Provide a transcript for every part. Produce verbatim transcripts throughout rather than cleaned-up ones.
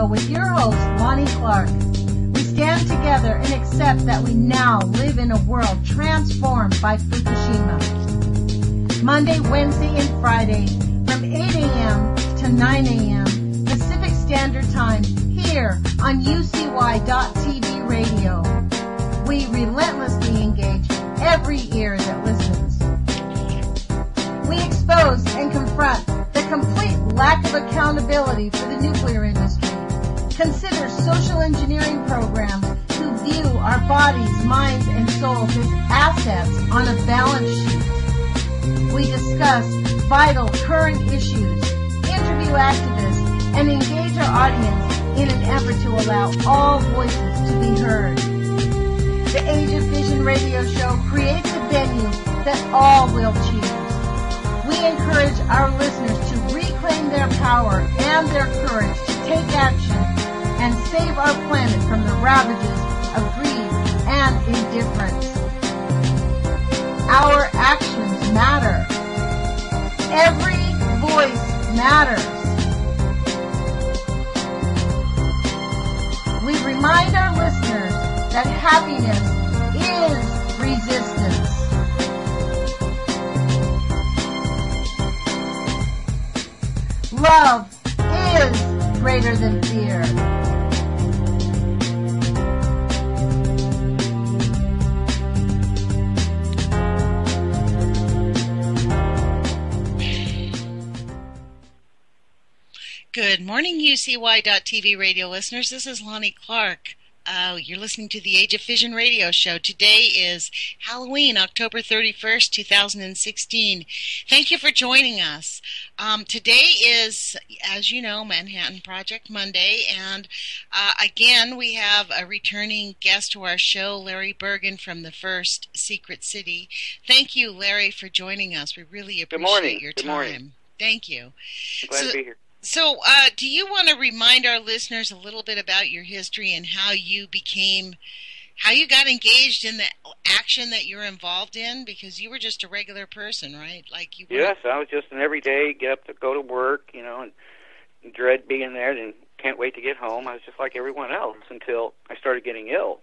with your host, Lonnie Clark. We stand together and accept that we now live in a world transformed by Fukushima. Monday, Wednesday, and Friday from eight a.m. to nine a.m. Pacific Standard Time here on U C Y dot T V radio. We relentlessly engage every ear that listens. We expose and confront the complete lack of accountability for the nuclear industry. Consider social engineering programs who view our bodies, minds, and souls as assets on a balance sheet. We discuss vital current issues, interview activists, and engage our audience in an effort to allow all voices to be heard. The Age of Vision radio show creates a venue that all will choose. We encourage our listeners to reclaim their power and their courage to take action and save our planet from the ravages of greed and indifference. Our actions matter. Every voice matters. We remind our listeners that happiness is resistance. Love is greater than fear. Good morning, U C Y dot T V radio listeners. This is Lonnie Clark. Uh, you're listening to the Age of Vision radio show. Today is Halloween, October thirty-first, two thousand sixteen. Thank you for joining us. Um, today is, as you know, Manhattan Project Monday, and uh, again, we have a returning guest to our show, Larry Bergen from the First Secret City. Thank you, Larry, for joining us. We really appreciate Good morning. your Good time. morning. Thank you. I'm glad so, to be here. So, uh, do you want to remind our listeners a little bit about your history and how you became, how you got engaged in the action that you're involved in? Because you were just a regular person, right? Like you. Yes, I was just an everyday get up to go to work, you know, and dread being there, and can't wait to get home. I was just like everyone else until I started getting ill,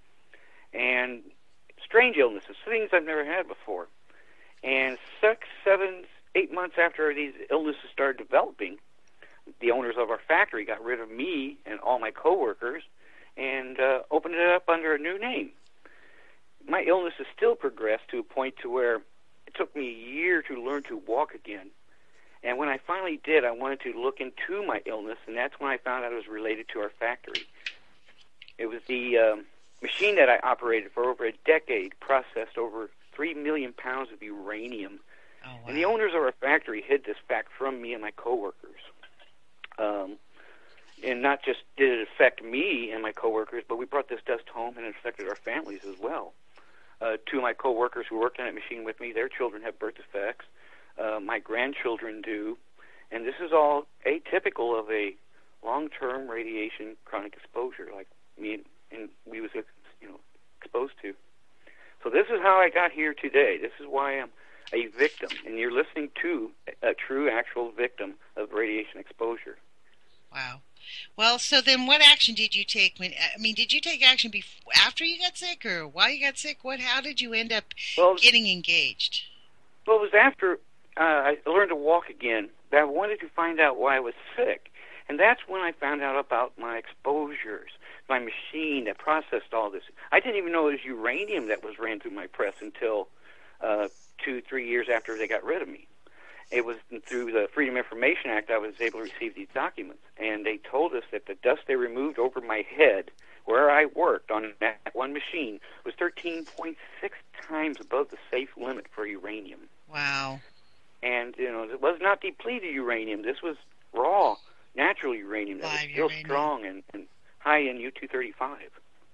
and strange illnesses, things I've never had before. And six, seven, eight months after these illnesses started developing, the owners of our factory got rid of me and all my coworkers and uh, opened it up under a new name. My illness has still progressed to a point to where it took me a year to learn to walk again. And when I finally did, I wanted to look into my illness, and that's when I found out it was related to our factory. It was the um, machine that I operated for over a decade, processed over three million pounds of uranium. Oh, wow. And the owners of our factory hid this fact from me and my coworkers. Um, and not just did it affect me and my coworkers, but we brought this dust home and it affected our families as well. Uh, two of my coworkers who worked on that machine with me, their children have birth defects. Uh, my grandchildren do. And this is all atypical of a long-term radiation chronic exposure like me and, and we was you know, exposed to. So this is how I got here today. This is why I'm a victim, and you're listening to a true, actual victim of radiation exposure. Wow. Well, so then what action did you take? When I mean, did you take action before, after you got sick, or while you got sick? What? How did you end up well, getting engaged? Well, it was after uh, I learned to walk again that I wanted to find out why I was sick. And that's when I found out about my exposures, my machine that processed all this. I didn't even know it was uranium that was ran through my press until uh, two, three years after they got rid of me. It was through the Freedom Information Act I was able to receive these documents. And they told us that the dust they removed over my head, where I worked on that one machine, was thirteen point six times above the safe limit for uranium. Wow. And, you know, it was not depleted uranium. This was raw, natural uranium that was still uranium. strong and, and high in U two thirty-five.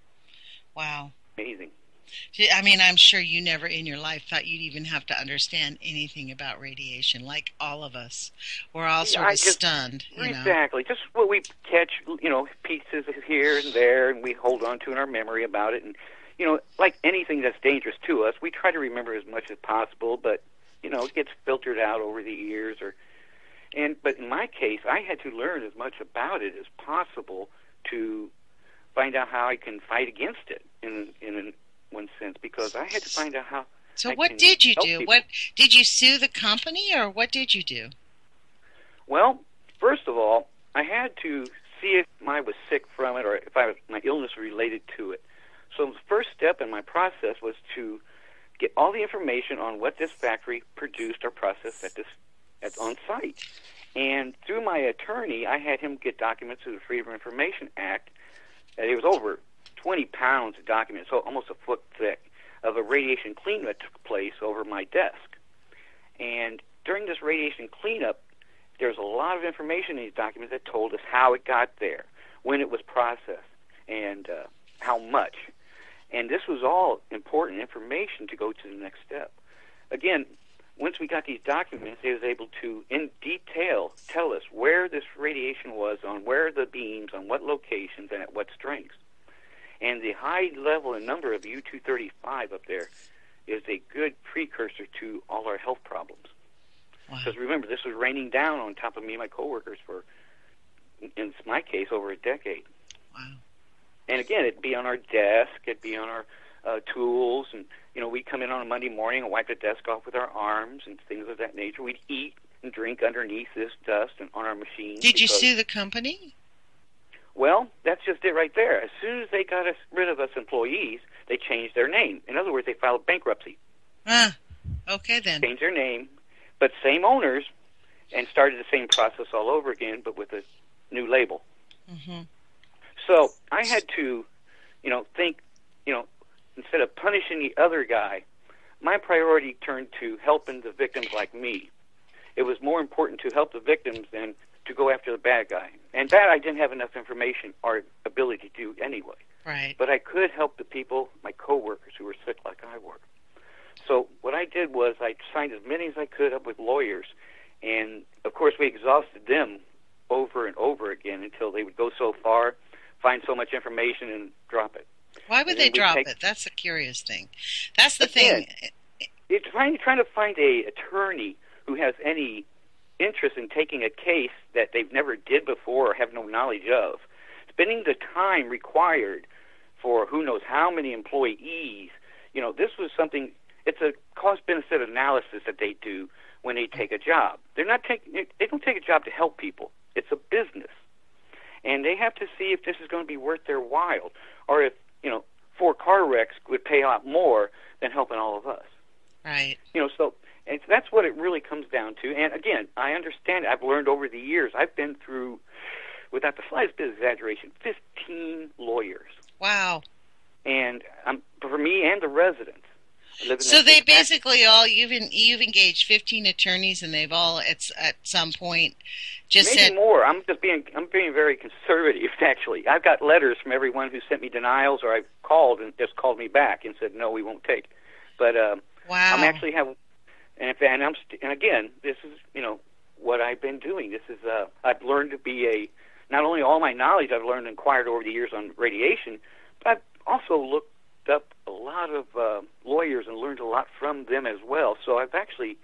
Wow. Amazing. I mean, I'm sure you never in your life thought you'd even have to understand anything about radiation, like all of us. We're all sort I of just, stunned. You exactly. know? Just what we catch, you know, pieces here and there, and we hold on to in our memory about it. And, you know, like anything that's dangerous to us, we try to remember as much as possible, but, you know, it gets filtered out over the years. Or, And but in my case, I had to learn as much about it as possible to find out how I can fight against it in in one sense, because I had to find out how. So I what did you do? people. What did you sue the company, or what did you do? Well, first of all, I had to see if I was sick from it or if I was, my illness related to it. So the first step in my process was to get all the information on what this factory produced or processed at this at on site. And through my attorney, I had him get documents through the Freedom of Information Act. And it was over twenty pounds of documents, so almost a foot thick, of a radiation cleanup that took place over my desk. And during this radiation cleanup, there's a lot of information in these documents that told us how it got there, when it was processed, and uh, how much. And this was all important information to go to the next step. Again, once we got these documents, they was able to, in detail, tell us where this radiation was, on where the beams, on what locations, and at what strengths. And the high level and number of U two thirty-five up there is a good precursor to all our health problems. Because wow. Remember, this was raining down on top of me and my coworkers for, in my case, over a decade. Wow. And again, it'd be on our desk, it'd be on our uh, tools, and you know, we'd come in on a Monday morning and wipe the desk off with our arms and things of that nature. We'd eat and drink underneath this dust and on our machines. Did you sue the company? Well, that's just it right there. As soon as they got us rid of us employees, they changed their name. In other words, they filed bankruptcy. Ah, okay then. Changed their name, but same owners, and started the same process all over again, but with a new label. Mm-hmm. So I had to, you know, think, you know, instead of punishing the other guy, my priority turned to helping the victims like me. It was more important to help the victims than to go after the bad guy. And that I didn't have enough information or ability to do anyway. Right. But I could help the people, my coworkers who were sick like I were. So what I did was I signed as many as I could up with lawyers. And, of course, we exhausted them over and over again until they would go so far, find so much information, and drop it. Why would and they drop take, it? That's a curious thing. That's the again, thing. You're trying, trying to find a attorney who has any interest in taking a case that they've never did before or have no knowledge of. Spending the time required for who knows how many employees, you know, this was something, it's a cost-benefit analysis that they do when they take a job. They're not taking, they don't take a job to help people. It's a business. And they have to see if this is going to be worth their while, or if, you know, four car wrecks would pay a lot more than helping all of us. Right. You know, so and that's what it really comes down to. And again, I understand. I've learned over the years. I've been through, without the slightest bit of exaggeration, fifteen lawyers. Wow. And um, for me and the residents. So they basically all you've in, you've engaged fifteen attorneys, and they've all at at some point just maybe said more. I'm just being I'm being very conservative. Actually, I've got letters from everyone who sent me denials, or I've called and just called me back and said no, we won't take. But um, wow. I'm actually have. And, if, and I'm st- and again, this is you know what I've been doing. This is uh, I've learned to be a not only all my knowledge I've learned and acquired over the years on radiation, but I've also looked up a lot of uh, lawyers and learned a lot from them as well. So I've actually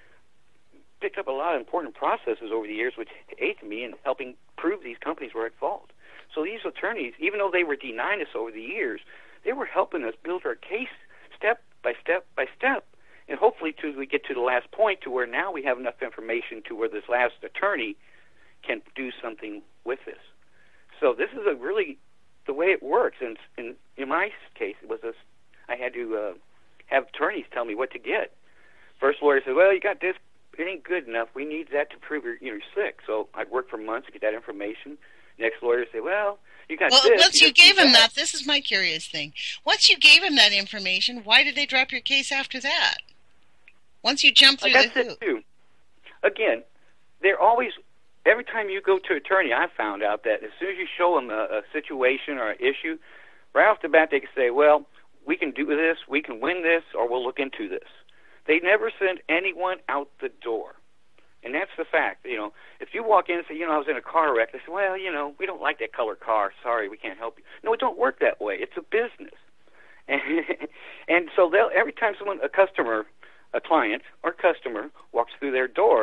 picked up a lot of important processes over the years, which aid me in helping prove these companies were at fault. So these attorneys, even though they were denying us over the years, they were helping us build our case step by step by step. And hopefully, till we get to the last point, to where now we have enough information to where this last attorney can do something with this. So this is a really the way it works. And in, in my case, it was a, I had to uh, have attorneys tell me what to get. First lawyer said, "Well, you got this. It ain't good enough. We need that to prove you're, you're sick." So I'd work for months to get that information. Next lawyer said, "Well, you got well, this." Once you, you gave him that. that, this is my curious thing. Once you gave him that information, why did they drop your case after that? Once you jump through uh, that's the hoop. It too. Again, they're always, every time you go to an attorney, I found out that as soon as you show them a, a situation or an issue, right off the bat they can say, well, we can do this, we can win this, or we'll look into this. They never send anyone out the door. And that's the fact. You know, if you walk in and say, you know, I was in a car wreck, they say, well, you know, we don't like that color car. Sorry, we can't help you. No, it don't work that way. It's a business. And, and so they'll, every time someone, a customer, a client or customer walks through their door,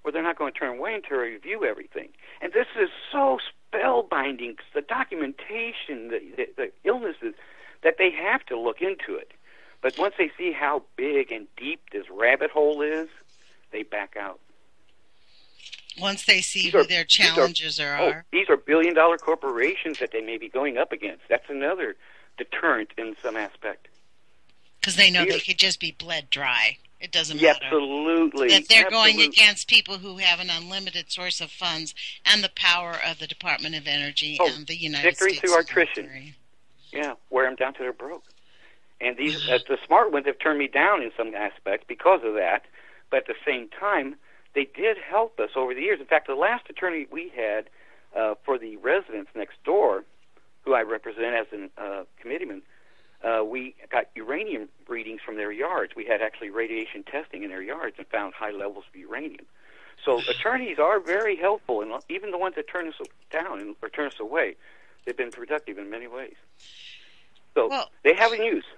or they're not going to turn away until I review everything. And this is so spellbinding, the documentation, the, the, the illnesses, that they have to look into it. But once they see how big and deep this rabbit hole is, they back out. Once they see these who are, their challenges these are, are. Oh, these are billion-dollar corporations that they may be going up against. That's another deterrent in some aspect. Because they know Here. they could just be bled dry. It doesn't Yeah, matter. absolutely. That they're absolutely. going against people who have an unlimited source of funds and the power of the Department of Energy Oh, and the United victory States through attrition. military. Yeah, wear them down till they're broke. And these uh, the smart ones have turned me down in some aspects because of that. But at the same time, they did help us over the years. In fact, the last attorney we had uh, for the residents next door, who I represent as a uh, committeeman, uh, we got uranium readings from their yards. We had actually radiation testing in their yards and found high levels of uranium. So attorneys are very helpful, and even the ones that turn us down and, or turn us away, they've been productive in many ways. So well, they have a use.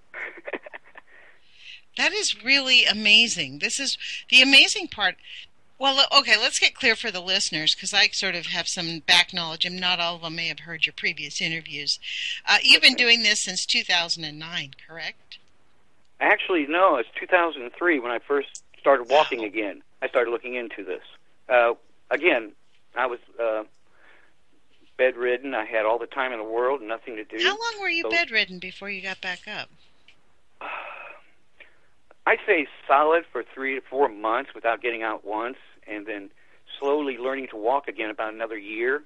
That is really amazing. This is the amazing part. Well, okay, let's get clear for the listeners, because I sort of have some back knowledge, and not all of them may have heard your previous interviews. Uh, you've been doing this since two thousand nine, correct? Actually, no, it's two thousand three when I first started walking wow. again. I started looking into this. Uh, again, I was uh, bedridden. I had all the time in the world, nothing to do. How long were you so, bedridden before you got back up? I'd say solid for three to four months without getting out once, and then slowly learning to walk again about another year.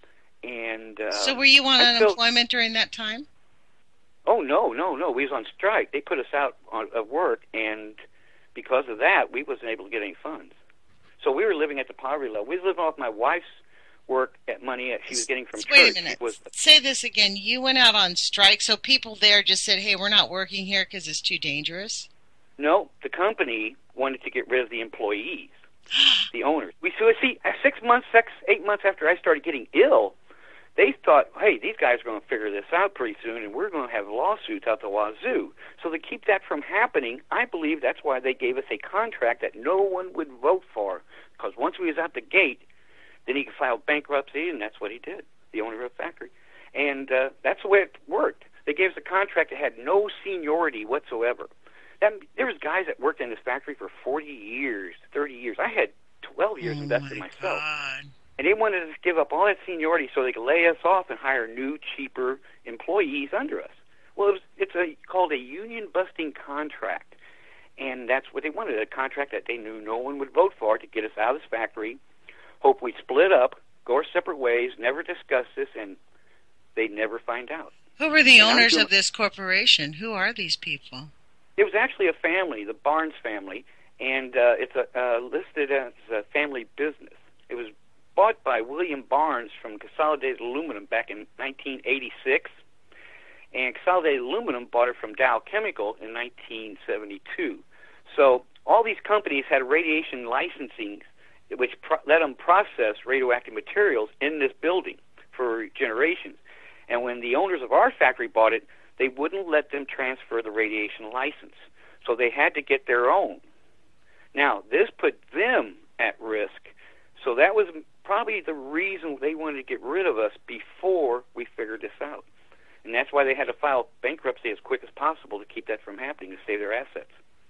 And uh, so were you on I unemployment still, during that time? Oh, no, no, no. We was on strike. They put us out on, of work, and because of that, we wasn't able to get any funds. So we were living at the poverty level. We was living off my wife's work at money that she was getting from Wait church. a minute. Was, Say this again. You went out on strike, so people there just said, hey, we're not working here because it's too dangerous? No, the company wanted to get rid of the employees, the owners. We so see six months, six, eight months after I started getting ill, they thought, hey, these guys are going to figure this out pretty soon, and we're going to have lawsuits out the wazoo. So to keep that from happening, I believe that's why they gave us a contract that no one would vote for, because once we was out the gate, then he could file bankruptcy, and that's what he did, the owner of the factory. And uh, that's the way it worked. They gave us a contract that had no seniority whatsoever. That, there was guys that worked in this factory for forty years, thirty years. I had twelve years oh invested my myself. God. And they wanted us to give up all that seniority so they could lay us off and hire new, cheaper employees under us. Well, it was, it's a, called a union-busting contract. And that's what they wanted, a contract that they knew no one would vote for to get us out of this factory, hope we'd split up, go our separate ways, never discuss this, and they'd never find out. Who were the and owners doing, of this corporation? Who are these people? It was actually a family, the Barnes family, and uh, it's a, uh, listed as a family business. It was bought by William Barnes from Consolidated Aluminum back in nineteen eighty-six, and Consolidated Aluminum bought it from Dow Chemical in nineteen seventy-two. So all these companies had radiation licensing, which pro- let them process radioactive materials in this building for generations. And when the owners of our factory bought it, they wouldn't let them transfer the radiation license. So they had to get their own. Now, this put them at risk. So that was probably the reason they wanted to get rid of us before we figured this out. And that's why they had to file bankruptcy as quick as possible to keep that from happening, to save their assets.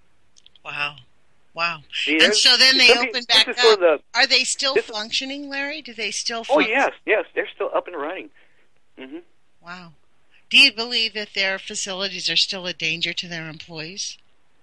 Wow. Wow. See, and so then they somebody, open back up. Sort of the, are they still this, functioning, Larry? Do they still Oh, function? yes, yes. They're still up and running. Mm-hmm. Wow. Do you believe that their facilities are still a danger to their employees?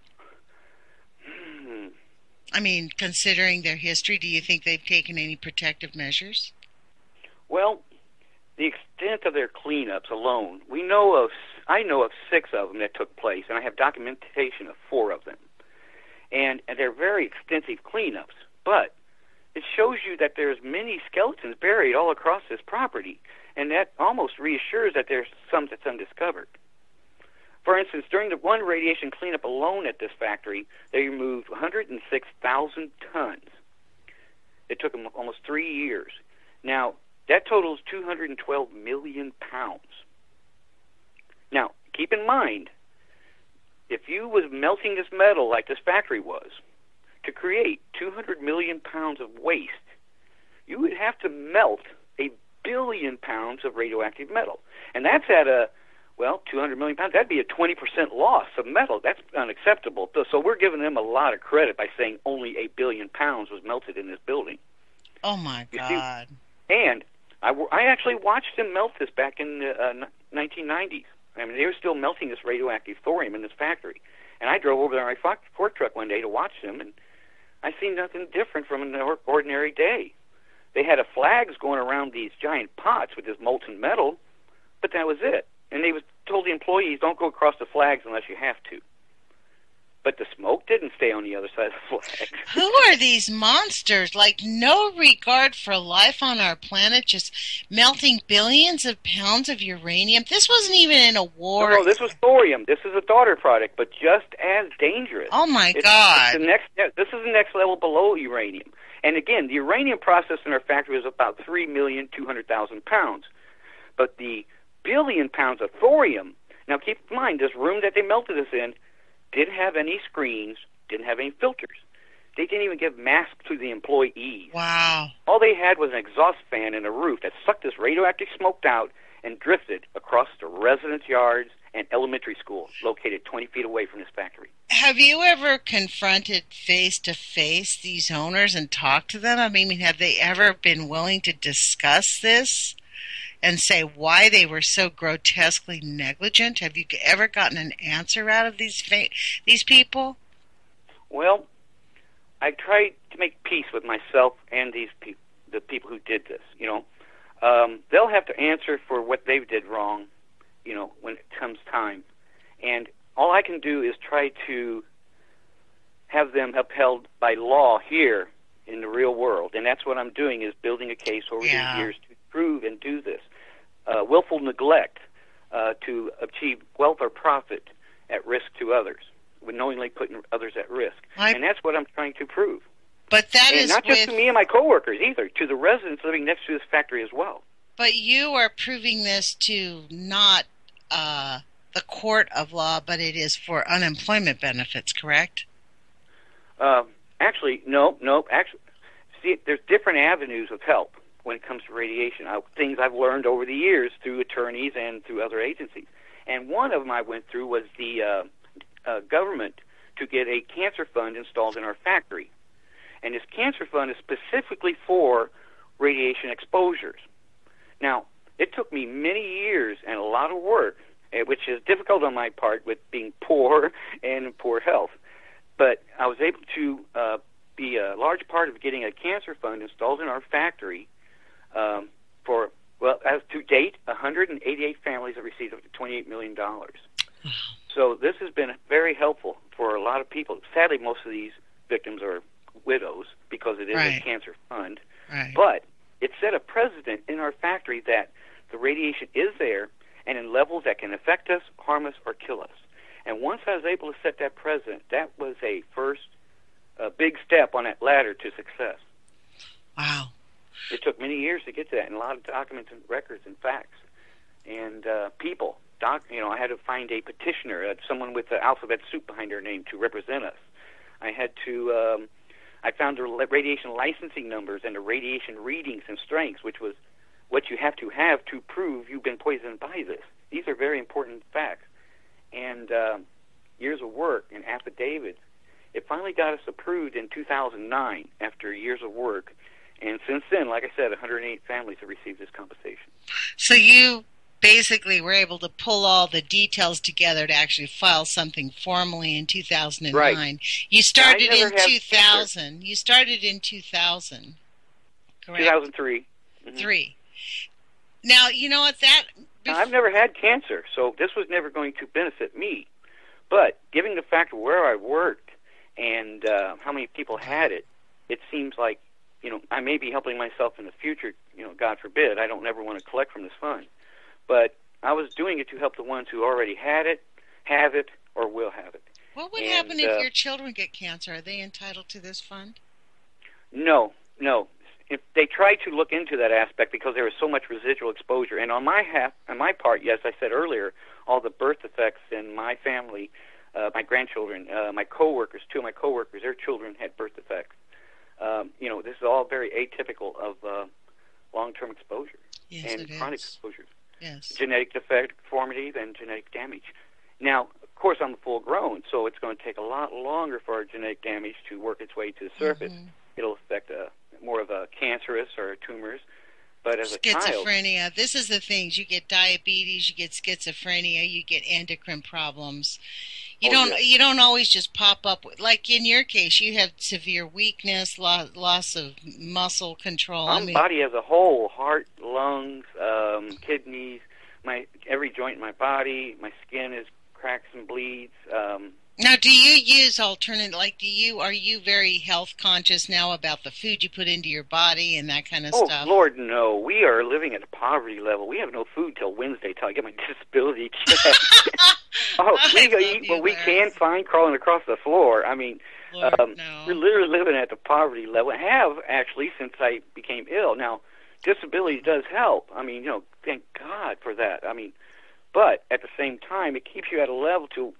Hmm. I mean, considering their history, do you think they've taken any protective measures? Well, the extent of their cleanups alone, we know of, I know of six of them that took place, and I have documentation of four of them. And, and they're very extensive cleanups, but it shows you that there's many skeletons buried all across this property, and that almost reassures that there's some that's undiscovered. For instance, during the one radiation cleanup alone at this factory, they removed one hundred six thousand tons. It took them almost three years. Now, that totals two hundred twelve million pounds. Now, keep in mind, if you was melting this metal like this factory was, to create two hundred million pounds of waste, you would have to melt a billion pounds of radioactive metal. And that's at a, well, two hundred million pounds. That'd be a twenty percent loss of metal. That's unacceptable. So we're giving them a lot of credit by saying only a billion pounds was melted in this building. Oh, my You God. see? And I, w- I actually watched them melt this back in the uh, nineteen nineties. I mean, they were still melting this radioactive thorium in this factory. And I drove over there in my fork truck one day to watch them, and I seen nothing different from an or- ordinary day. They had a flags going around these giant pots with this molten metal, but that was it. And they was told the employees, don't go across the flags unless you have to. But the smoke didn't stay on the other side of the flag. Who are these monsters? Like, no regard for life on our planet, just melting billions of pounds of uranium. This wasn't even in a war. No, no, this was thorium. This is a daughter product, but just as dangerous. Oh, my It's- God. It's the next, this is the next level below uranium. And again, the uranium process in our factory was about three million two hundred thousand pounds. But the billion pounds of thorium, now keep in mind, this room that they melted us in didn't have any screens, didn't have any filters. They didn't even give masks to the employees. Wow. All they had was an exhaust fan and a roof that sucked this radioactive smoke out and drifted across the residence yards and elementary school located twenty feet away from this factory. Have you ever confronted face-to-face these owners and talked to them? I mean, have they ever been willing to discuss this and say why they were so grotesquely negligent? Have you ever gotten an answer out of these fa- these people? Well, I tried to make peace with myself and these pe- the people who did this. You know, um, they'll have to answer for what they did wrong, you know, when it comes time. And all I can do is try to have them upheld by law here in the real world. And that's what I'm doing, is building a case over Yeah. the years to prove and do this. Uh, willful neglect uh, to achieve wealth or profit at risk to others, with knowingly putting others at risk. I- And that's what I'm trying to prove. But that And is not just with, to me and my coworkers either, to the residents living next to this factory as well. but you are proving this to not uh, the court of law, but it is for unemployment benefits, correct? Uh, actually, no, no. Actually, see, there's different avenues of help when it comes to radiation. I, things I've learned over the years through attorneys and through other agencies. And one of them I went through was the uh, uh, government to get a cancer fund installed in our factory. And this cancer fund is specifically for radiation exposures. Now, it took me many years and a lot of work, eh, which is difficult on my part with being poor and in poor health. But I was able to uh, be a large part of getting a cancer fund installed in our factory um, for, well, as to date, one hundred eighty-eight families have received up to twenty-eight million dollars. So this has been very helpful for a lot of people. Sadly, most of these victims are widows because it is Right. a cancer fund. Right. But it set a precedent in our factory that the radiation is there and in levels that can affect us, harm us, or kill us. And once I was able to set that precedent, that was a first uh, big step on that ladder to success. Wow. It took many years to get to that, and a lot of documents and records and facts. And uh, people, doc, you know, I had to find a petitioner, uh, someone with the alphabet soup behind their name to represent us. I had to, um, I found the radiation licensing numbers and the radiation readings and strengths, which was what you have to have to prove you've been poisoned by this. These are very important facts. And uh, years of work and affidavits, it finally got us approved in two thousand nine after years of work. And since then, like I said, one hundred eight families have received this compensation. So you basically were able to pull all the details together to actually file something formally in two thousand nine. Right. You started I never in had two thousand. You started in two thousand. Correct? two thousand three. Mm-hmm. Three. Now, you know what that... Now, I've never had cancer, so this was never going to benefit me. But given the fact of where I worked and uh, how many people had it, it seems like, you know, I may be helping myself in the future, you know, God forbid. I don't never want to collect from this fund. But I was doing it to help the ones who already had it, have it, or will have it. What would And, happen if uh, your children get cancer? Are they entitled to this fund? No, no. If they tried to look into that aspect because there was so much residual exposure. And on my half, on my part, yes, I said earlier, all the birth defects in my family uh, my grandchildren, uh, my coworkers, two of my coworkers, their children had birth defects. Um, you know, this is all very atypical of uh, long-term exposure yes, and chronic is. exposure. Yes. Genetic deformity, then genetic damage. Now, of course, I'm full grown, so it's going to take a lot longer for our genetic damage to work its way to the surface. Mm-hmm. It'll affect a, more of a cancerous or tumors. But as a child, schizophrenia, this is the things. You get diabetes, you get schizophrenia, you get endocrine problems. You oh, don't yeah. you don't always just pop up with, like in your case, you have severe weakness, loss, loss of muscle control. My I mean, body as a whole, heart, lungs, um, kidneys, my every joint in my body, my skin is cracks and bleeds. Um, Now, do you use alternate, like, do you, are you very health conscious now about the food you put into your body and that kind of oh, stuff? Oh, Lord, no. We are living at a poverty level. We have no food till Wednesday till I get my disability check. oh, we go eat what we can find crawling across the floor. I mean, Lord, um, no. we're literally living at the poverty level. I have, actually, since I became ill. Now, disability does help. I mean, you know, thank God for that. I mean, but at the same time, it keeps you at a level to,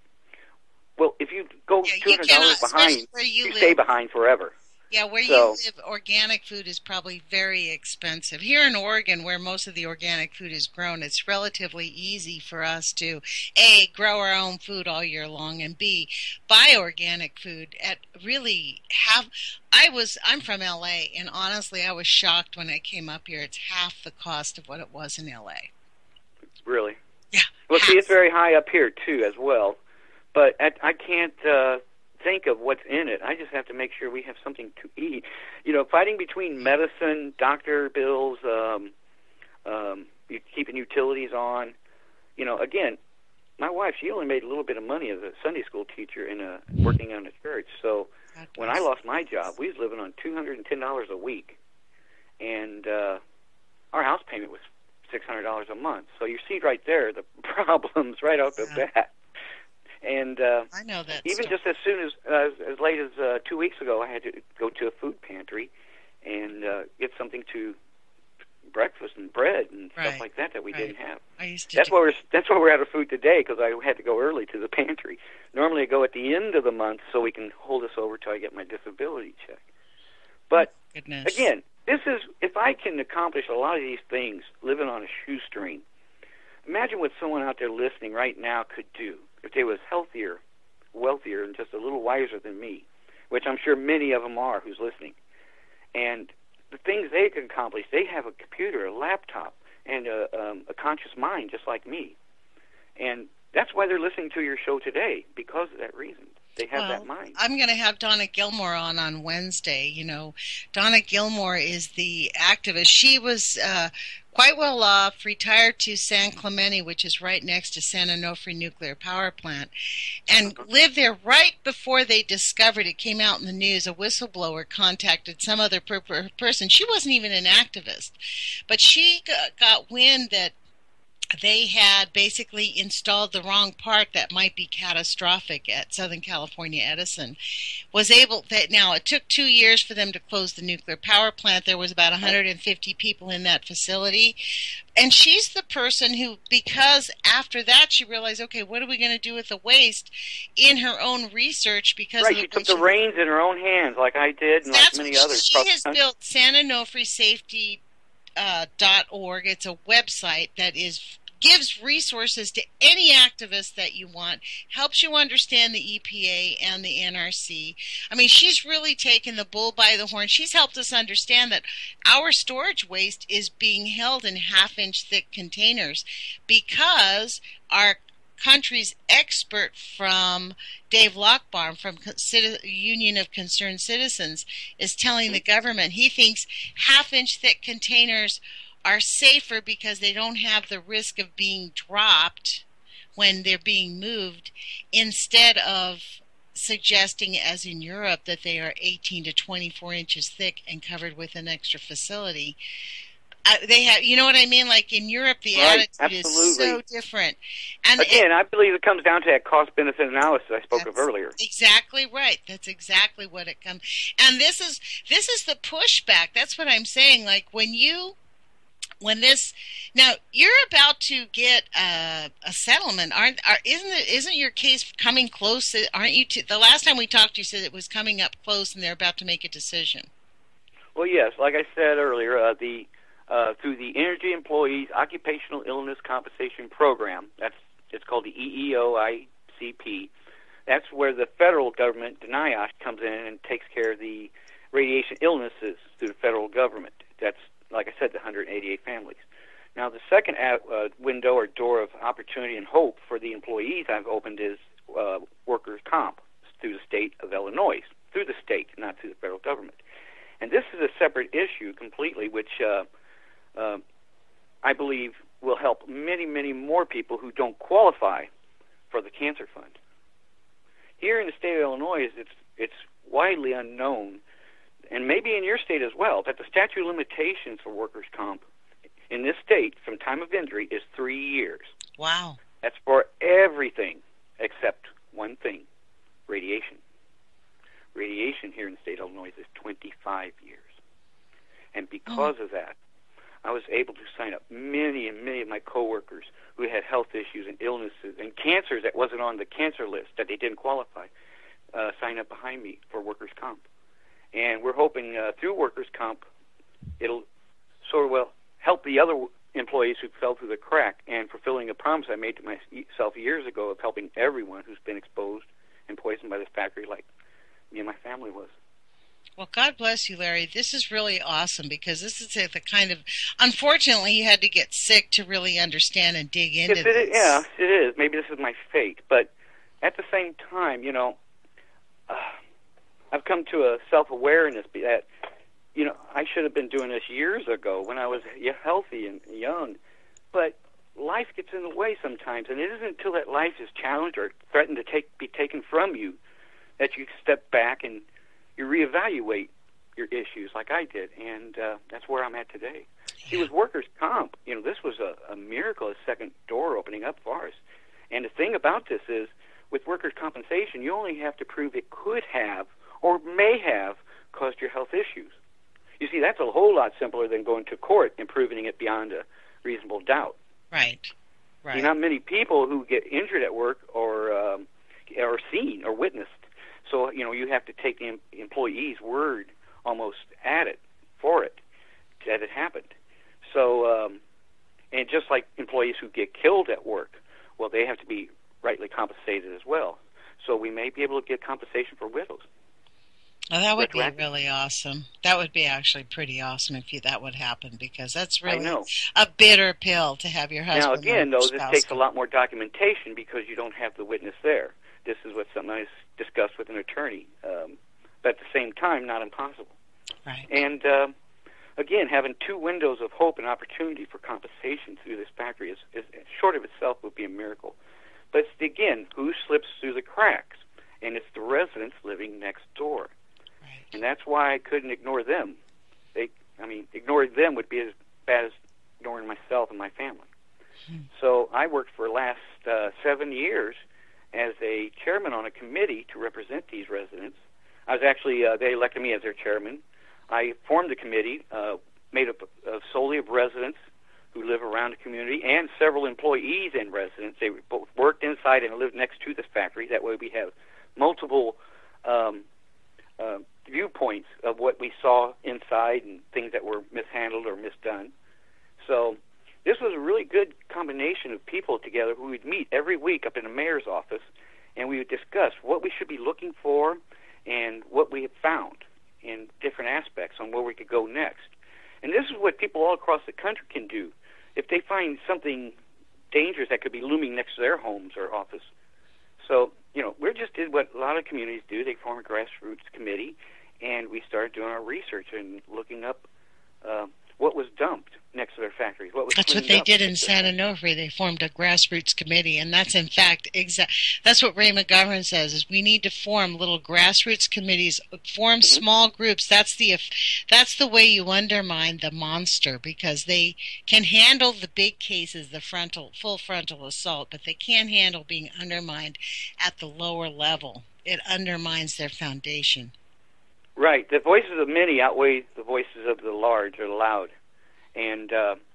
well, if you go yeah, two hundred dollars behind, where you, you live. stay behind forever. Yeah, where so, you live, organic food is probably very expensive. Here in Oregon, where most of the organic food is grown, it's relatively easy for us to, A, grow our own food all year long, and B, buy organic food at really have, I was, I'm from L A, and honestly, I was shocked when I came up here. It's half the cost of what it was in L A. Really? Yeah. Well, half. see, it's very high up here, too, as well. But I, I can't uh, think of what's in it. I just have to make sure we have something to eat. You know, fighting between medicine, doctor bills, um, um, you keeping utilities on. You know, again, my wife, she only made a little bit of money as a Sunday school teacher in a working in a church. So when I lost my job, we was living on two hundred ten dollars a week, and uh, our house payment was six hundred dollars a month. So you see right there the problems right out the yeah. bat. And uh, I know that even stuff. just as soon as uh, as late as uh, two weeks ago, I had to go to a food pantry and uh, get something to breakfast and bread and right. stuff like that that we right. didn't have. I used to that's do why we're that's why we're out of food today, because I had to go early to the pantry. Normally, I go at the end of the month so we can hold us over till I get my disability check. But Goodness. again, this is if I can accomplish a lot of these things living on a shoestring. Imagine what someone out there listening right now could do if they was healthier, wealthier, and just a little wiser than me, which I'm sure many of them are who's listening. And the things they can accomplish, they have a computer, a laptop, and a, um, a conscious mind just like me. And that's why they're listening to your show today, because of that reason. They have well, that mind. I'm going to have Donna Gilmore on on Wednesday. You know, Donna Gilmore is the activist. She was uh, quite well off, retired to San Clemente, which is right next to San Onofre Nuclear Power Plant, and lived there right before they discovered it. Came out in the news. A whistleblower contacted some other per- per- person. She wasn't even an activist, but she got, got wind that they had basically installed the wrong part that might be catastrophic at Southern California Edison. Was able that now it took two years for them to close the nuclear power plant. There was about one hundred fifty people in that facility. And she's the person who, because after that she realized, okay, what are we going to do with the waste in her own research? Because right, of she the took the reins in her own hands like I did and That's like many what others. She has built San Onofre Safety uh, dot org. It's a website that is gives resources to any activist that you want, helps you understand the E P A and the N R C. I mean, she's really taken the bull by the horn. She's helped us understand that our storage waste is being held in half-inch thick containers because our country's expert from Dave Lochbaum from Union of Concerned Citizens is telling the government he thinks half-inch thick containers are safer because they don't have the risk of being dropped when they're being moved, instead of suggesting, as in Europe, that they are eighteen to twenty-four inches thick and covered with an extra facility. Uh, they have, you know what I mean? Like in Europe, the right, attitude absolutely. is so different. And again, it, I believe it comes down to that cost-benefit analysis I spoke of That's earlier. Exactly right. That's exactly what it comes. And this is this is the pushback. That's what I'm saying. Like when you when this now you're about to get a, a settlement, aren't? Are, isn't it? Isn't your case coming close? Aren't you? To, the last time we talked, you said it was coming up close, and they're about to make a decision. Well, yes, like I said earlier, uh, the uh, through the Energy Employees Occupational Illness Compensation Program, that's it's called the E E O I C P. That's where the federal government, D N I O S, comes in and takes care of the radiation illnesses through the federal government. That's, like I said, the one hundred eighty-eight families. Now, the second uh, window or door of opportunity and hope for the employees I've opened is uh, workers' comp through the state of Illinois, through the state, not through the federal government. And this is a separate issue completely, which uh, uh, I believe will help many, many more people who don't qualify for the cancer fund. Here in the state of Illinois, it's it's widely unknown, and maybe in your state as well, that the statute of limitations for workers' comp in this state from time of injury is three years. Wow. That's for everything except one thing, radiation. Radiation here in the state of Illinois is twenty-five years. And because oh. of that, I was able to sign up many and many of my coworkers who had health issues and illnesses and cancers that wasn't on the cancer list, that they didn't qualify, uh, sign up behind me for workers' comp. And we're hoping uh, through workers' comp, it'll sort of well help the other employees who fell through the crack and fulfilling a promise I made to myself years ago of helping everyone who's been exposed and poisoned by this factory like me and my family was. Well, God bless you, Larry. This is really awesome because this is the kind of, unfortunately, you had to get sick to really understand and dig into yes, this. It is, yeah, it is. Maybe this is my fate. But at the same time, you know, uh, I've come to a self-awareness that, you know, I should have been doing this years ago when I was healthy and young. But life gets in the way sometimes, and it isn't until that life is challenged or threatened to take be taken from you that you step back and you reevaluate your issues like I did, and uh, that's where I'm at today. Yeah. See, with workers' comp, you know, this was a, a miracle, a second door opening up for us. And the thing about this is, with workers' compensation, you only have to prove it could have or may have caused your health issues. You see, that's a whole lot simpler than going to court and proving it beyond a reasonable doubt. Right, right. You know, not many people who get injured at work or um, are seen or witnessed. So, you know, you have to take the em- employee's word almost at it, for it, that it happened. So, um, and just like employees who get killed at work, well, they have to be rightly compensated as well. So we may be able to get compensation for widows. Oh, that would be really awesome. That would be actually pretty awesome if you, that would happen, because that's really a bitter pill to have your husband. Now, again, though, this takes do. a lot more documentation because you don't have the witness there. This is what something I discussed with an attorney, um, but at the same time, not impossible. Right. And uh, again, having two windows of hope and opportunity for compensation through this factory is, is short of itself would be a miracle. But it's, again, who slips through the cracks, and it's the residents living next door. Right. And that's why I couldn't ignore them. They, I mean, ignoring them would be as bad as ignoring myself and my family. Hmm. So I worked for the last uh, seven years as a chairman on a committee to represent these residents. I was actually, uh, they elected me as their chairman. I formed a committee uh, made up of solely of residents who live around the community and several employees and residents. They both worked inside and lived next to this factory. That way we have multiple um, uh, viewpoints of what we saw inside and things that were mishandled or misdone. So this was a really good combination of people together who would meet every week up in the mayor's office, and we would discuss what we should be looking for and what we have found in different aspects on where we could go next. And this is what people all across the country can do. If they find something dangerous that could be looming next to their homes or office. So, you know, we just did what a lot of communities do. They form a grassroots committee, and we started doing our research and looking up uh, what was dumped next to their factories. What was that's what they did in San Onofre. They formed a grassroots committee, and that's in fact exact. That's what Ray McGovern says: is we need to form little grassroots committees, form mm-hmm. small groups. That's the that's the way you undermine the monster, because they can handle the big cases, the frontal, full frontal assault, but they can't handle being undermined at the lower level. It undermines their foundation. Right. The voices of many outweigh the voices of the large or the loud. And uh,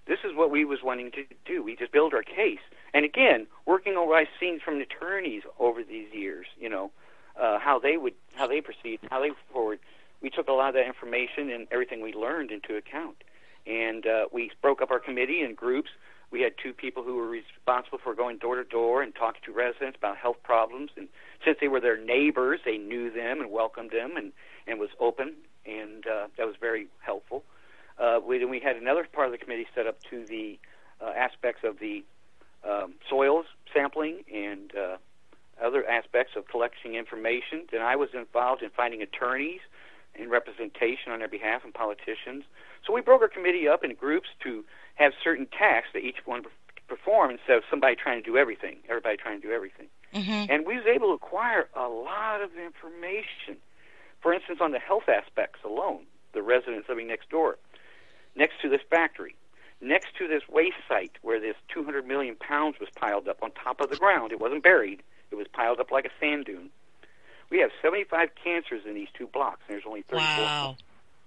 this is what we was wanting to do. We just build our case. And again, working over, I've seen from attorneys over these years, you know, uh, how they would, how they proceed, how they forward. We took a lot of that information and everything we learned into account. And uh, we broke up our committee in groups. We had two people who were responsible for going door to door and talking to residents about health problems. And since they were their neighbors, they knew them and welcomed them and, and was open, and uh, that was very helpful. Uh, we, then we had another part of the committee set up to the uh, aspects of the um, soils sampling and uh, other aspects of collecting information. Then I was involved in finding attorneys and representation on their behalf and politicians. So we broke our committee up in groups to have certain tasks that each one perform instead of somebody trying to do everything, everybody trying to do everything. Mm-hmm. And we was able to acquire a lot of information. For instance, on the health aspects alone, the residents living next door, next to this factory, next to this waste site where this two hundred million pounds was piled up on top of the ground. It wasn't buried. It was piled up like a sand dune. We have seventy-five cancers in these two blocks, and there's only thirty-four. Wow.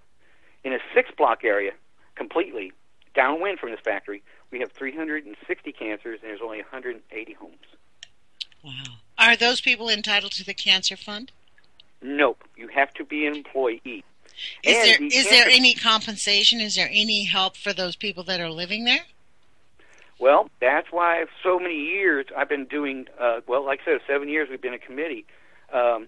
In a six-block area, completely downwind from this factory, we have three hundred sixty cancers, and there's only one hundred eighty homes. Wow. Are those people entitled to the cancer fund? Nope. You have to be an employee. Is And there the is cancer- there any compensation? Is there any help for those people that are living there? Well, that's why so many years I've been doing, uh, well, like I said, seven years we've been a committee. Um,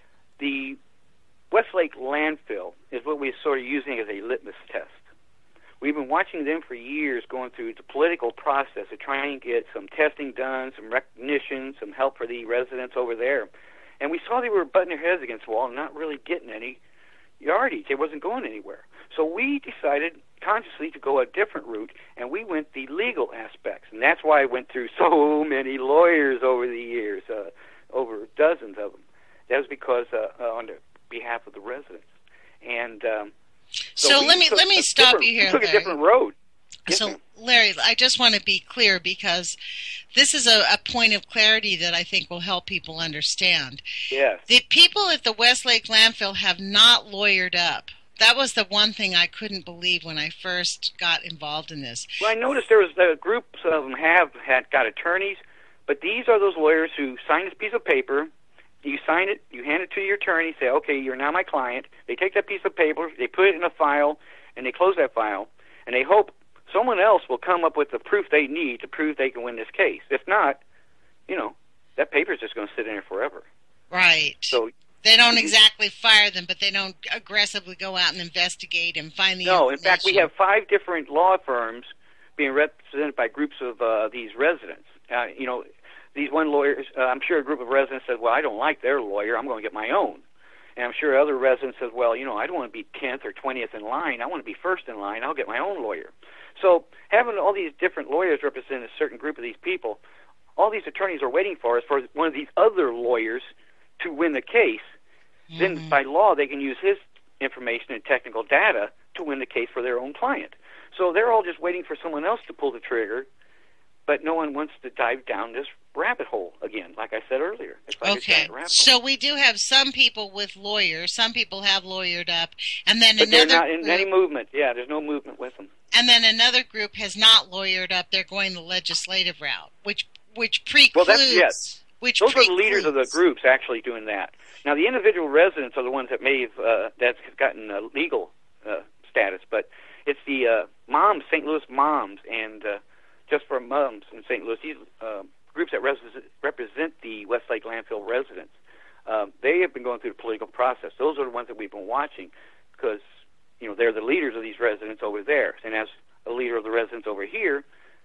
the Westlake landfill is what we're sort of using as a litmus test. We've been watching them for years going through the political process of trying to get some testing done, some recognition, some help for the residents over there. And we saw they were butting their heads against the wall and not really getting any yardage. It wasn't going anywhere. So we decided consciously to go a different route, and we went the legal aspects. And that's why I went through so many lawyers over the years, uh, over dozens of them. That was because uh, uh, on the behalf of the residents. And um, so, So we let me took let me a stop different- you here, We took Larry. a different road. Yes, So, ma'am. Larry, I just want to be clear because this is a, a point of clarity that I think will help people understand. Yes. The people at the Westlake landfill have not lawyered up. That was the one thing I couldn't believe when I first got involved in this. Well, I noticed there was uh, groups of them have had got attorneys, but these are those lawyers who sign this piece of paper. You sign it, you hand it to your attorney, say, okay, you're now my client. They take that piece of paper, they put it in a file, and they close that file, and they hope someone else will come up with the proof they need to prove they can win this case. If not, you know, that paper's just going to sit in there forever. Right. So They don't exactly fire them, but they don't aggressively go out and investigate and find the no, in fact, we information. have five different law firms being represented by groups of uh, these residents. Uh, you know, these one lawyers, uh, I'm sure a group of residents said, well, I don't like their lawyer, I'm going to get my own. And I'm sure other residents said, well, you know, I don't want to be tenth or twentieth in line, I want to be first in line, I'll get my own lawyer. So having all these different lawyers represent a certain group of these people, all these attorneys are waiting for is for one of these other lawyers to win the case. Mm-hmm. Then by law they can use his information and technical data to win the case for their own client. So they're all just waiting for someone else to pull the trigger, but no one wants to dive down this rabbit hole again, like I said earlier. It's like a Okay, giant rabbit hole. so we do have some people with lawyers. Some people have lawyered up, and then But they're another not in group, any movement. Yeah, there's no movement with them. and then another group has not lawyered up. They're going the legislative route, which which precludes. Well, that's- yes. Which Those are the leaders of the precludes- groups actually doing that. Now, the individual residents are the ones that may have uh, that's gotten uh, legal uh, status, but it's the uh, moms, Saint Louis moms, and uh, just for moms in Saint Louis, these uh, groups that res- represent the Westlake landfill residents. Um, they have been going through the political process. Those are the ones that we've been watching because you know they're the leaders of these residents over there. And as a leader of the residents over here,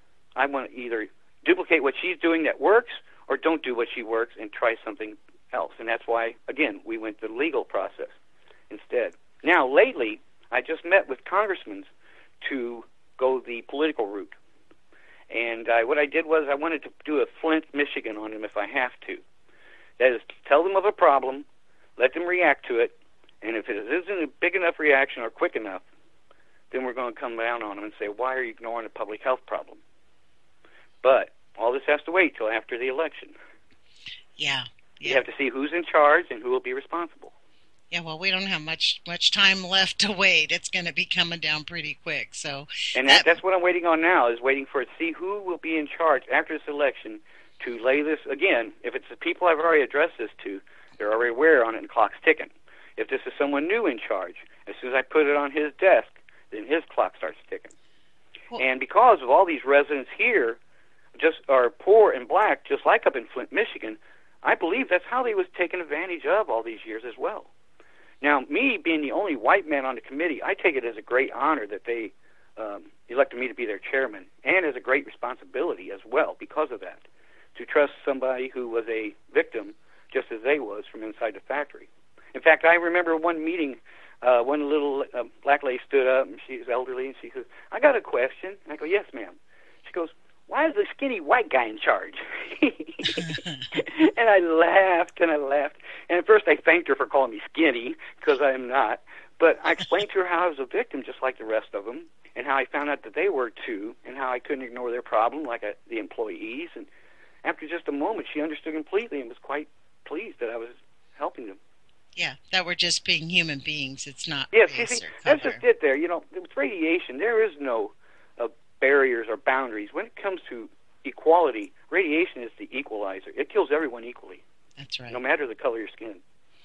I want to either duplicate what she's doing that works or don't do what she works and try something else. And that's why, again, we went the legal process instead. Now, lately, I just met with congressmen to go the political route. And I, what I did was I wanted to do a Flint, Michigan on them if I have to. That is, tell them of a problem, let them react to it, and if it isn't a big enough reaction or quick enough, then we're going to come down on them and say, why are you ignoring a public health problem? But all this has to wait till after the election. Yeah. You yeah. have to see who's in charge and who will be responsible. Yeah, well, we don't have much much time left to wait. It's going to be coming down pretty quick. So, and that, that's what I'm waiting on now, is waiting for to see who will be in charge after this election to lay this, again, if it's the people I've already addressed this to, they're already aware on it and the clock's ticking. If this is someone new in charge, as soon as I put it on his desk, then his clock starts ticking. Well, and because of all these residents here just are poor and black, just like up in Flint, Michigan, I believe that's how they was taken advantage of all these years as well. Now, me being the only white man on the committee, I take it as a great honor that they um, elected me to be their chairman, and as a great responsibility as well because of that, to trust somebody who was a victim just as they was from inside the factory. In fact, I remember one meeting, uh, one little uh, black lady stood up, and she was elderly, and she says, "I got a question." And I go, "Yes, ma'am." She goes, "Why is the skinny white guy in charge?" And I laughed and I laughed. And at first I thanked her for calling me skinny, because I am not. But I explained to her how I was a victim just like the rest of them, and how I found out that they were too, and how I couldn't ignore their problem like I, the employees. And after just a moment, she understood completely and was quite pleased that I was helping them. Yeah, that we're just being human beings. It's not yes, race you see, or that's color. just it there. You know, with radiation, there is no uh, barriers or boundaries. When it comes to equality, radiation is the equalizer. It kills everyone equally. That's right. No matter the color of your skin.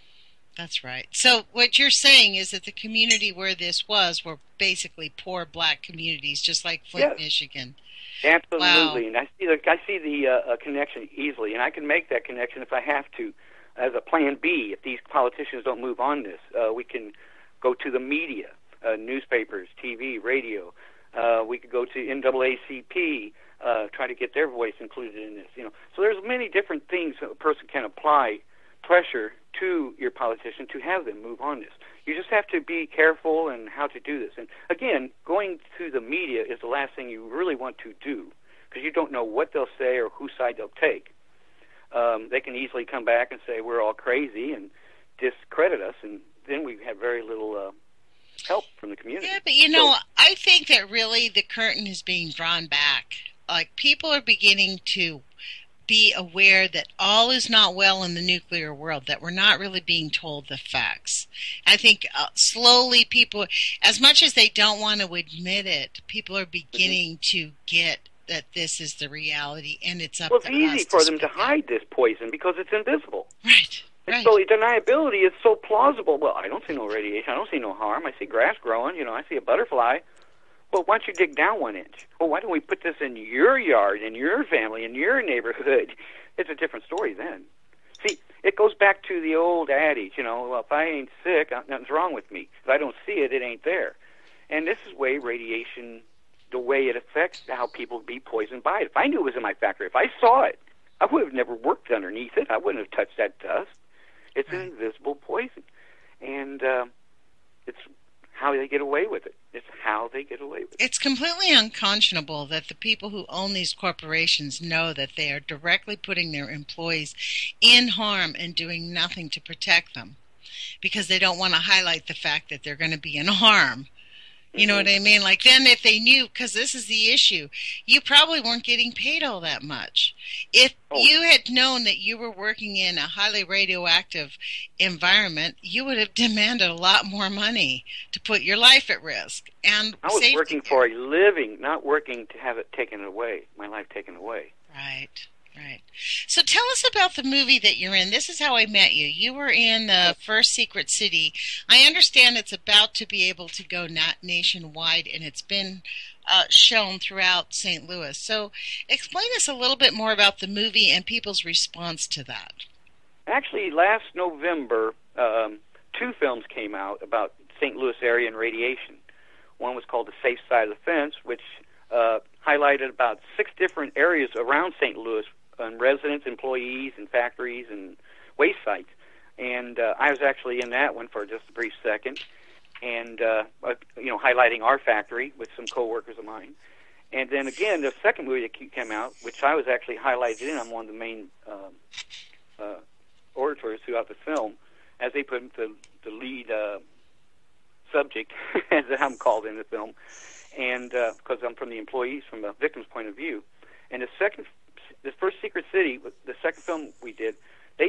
That's right. So what you're saying is that the community where this was were basically poor black communities, just like Flint, yes. Michigan. Absolutely. Wow. And I see the, I see the uh, uh, connection easily, and I can make that connection if I have to. As a plan B, if these politicians don't move on this, uh, we can go to the media, uh, newspapers, T V, radio. Uh, we could go to N double A C P, uh, try to get their voice included in this. You know, so there's many different things that a person can apply pressure to your politician to have them move on this. You just have to be careful in how to do this. And again, going to the media is the last thing you really want to do, because you don't know what they'll say or whose side they'll take. Um, they can easily come back and say we're all crazy and discredit us, and then we have very little uh, help from the community. Yeah, but you know, so, I think that really the curtain is being drawn back. Like, people are beginning to be aware that all is not well in the nuclear world, that we're not really being told the facts. I think uh, slowly people, as much as they don't want to admit it, people are beginning mm-hmm. to get that this is the reality, and it's up well, to it's us easy for to them to speak hide out. this poison because it's invisible. Right, and right. So deniability is so plausible. Well, I don't see no radiation. I don't see no harm. I see grass growing. You know, I see a butterfly. Well, why don't you dig down one inch? Well, why don't we put this in your yard, in your family, in your neighborhood? It's a different story then. See, it goes back to the old adage, you know, well, if I ain't sick, nothing's wrong with me. If I don't see it, it ain't there. And this is the way radiation, the way it affects how people be poisoned by it. If I knew it was in my factory, if I saw it, I would have never worked underneath it. I wouldn't have touched that dust. It's an invisible poison. And uh, it's how they get away with it. It's how they get away with it. It's completely unconscionable that the people who own these corporations know that they are directly putting their employees in harm and doing nothing to protect them, because they don't want to highlight the fact that they're going to be in harm. You know what I mean? Like, then if they knew, because this is the issue, you probably weren't getting paid all that much. If oh. you had known that you were working in a highly radioactive environment, you would have demanded a lot more money to put your life at risk. And I was working care. for a living, not working to have it taken away, my life taken away. Right. Right. So tell us about the movie that you're in. This is how I met you. You were in the first Secret City. I understand it's about to be able to go na- nationwide, and it's been uh, shown throughout Saint Louis. So explain us a little bit more about the movie and people's response to that. Actually, last November, um, two films came out about Saint Louis area and radiation. One was called The Safe Side of the Fence, which uh, highlighted about six different areas around Saint Louis, and residents, employees, and factories, and waste sites. And uh, I was actually in that one for just a brief second, and uh, you know, highlighting our factory with some coworkers of mine. And then again, the second movie that came out, which I was actually highlighted in, I'm one of the main um, uh, orators throughout the film, as they put the, the lead uh, subject, as I'm called in the film, and because uh, I'm from the employees, from the victim's point of view. And the second, the first Secret City, the second film we did, they